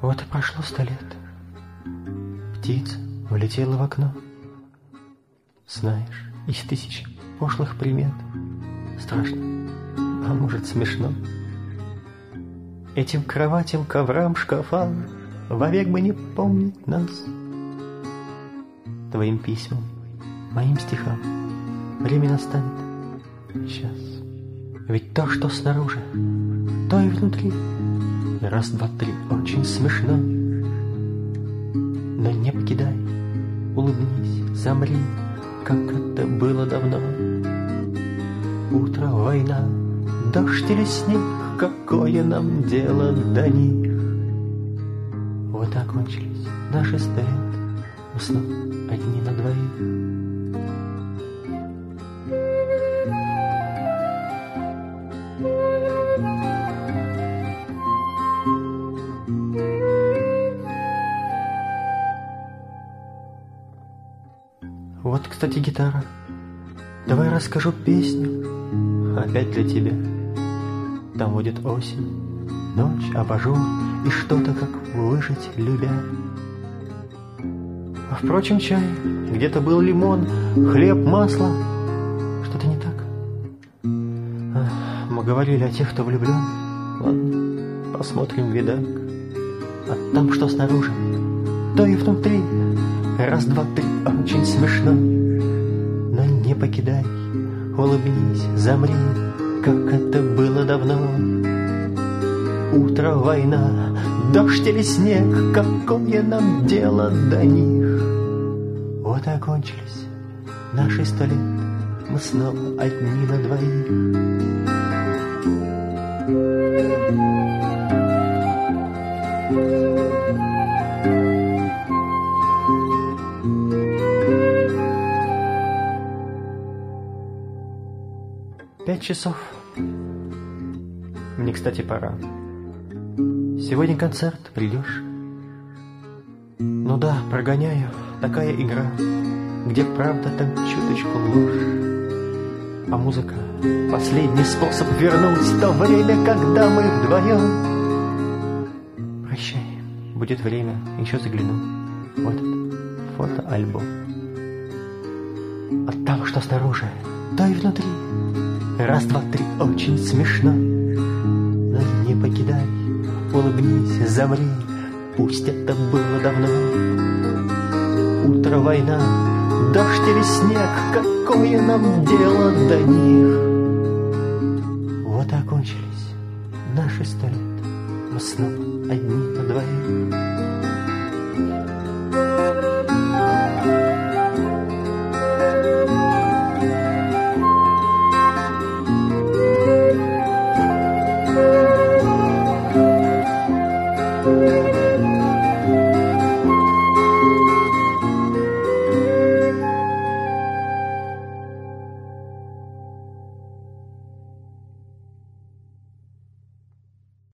Вот и прошло 100 лет. Птица влетела в окно. Знаешь, из 1000 пошлых примет. Страшно, а может смешно. Этим кроватям, коврам, шкафам вовек бы не помнить нас. Твоим письмам, моим стихам время настанет сейчас. Ведь то, что снаружи, то и внутри. Раз, два, три, очень смешно. Но не покидай, улыбнись, замри, как это было давно. Утро, война, дождь или снег, какое нам дело до них? Вот и окончились наши 100 лет, мы снова одни на двоих. Вот, кстати, гитара. Давай расскажу песню опять для тебя. Там будет осень, ночь, абажур и что-то, как выжить любя. А впрочем, чай, где-то был лимон, хлеб, масло. Что-то не так. Мы говорили о тех, кто влюблен. Ладно, посмотрим видак. А там что снаружи, то и внутри. Раз, два, три, очень смешно. Но не покидай, улыбнись, замри, как это было давно. Утро, война, дождь или снег, какое нам дело до них? Вот и окончились наши 100 лет, мы снова одни на двоих. Пять часов. Мне, кстати, пора. Сегодня концерт, придешь? Ну да, прогоняю, такая игра, где правда, там чуточку ложь. А музыка — последний способ вернуть то время, когда мы вдвоем. Прощай, будет время, еще загляну в этот фотоальбом. А там что снаружи, то и внутри. Раз, два, три, очень смешно. Но не покидай, улыбнись, замри, пусть это было давно. Утро, война, дождь или снег, какое нам дело до них? Вот и окончились наши 100 лет, мы снова одни на двоих.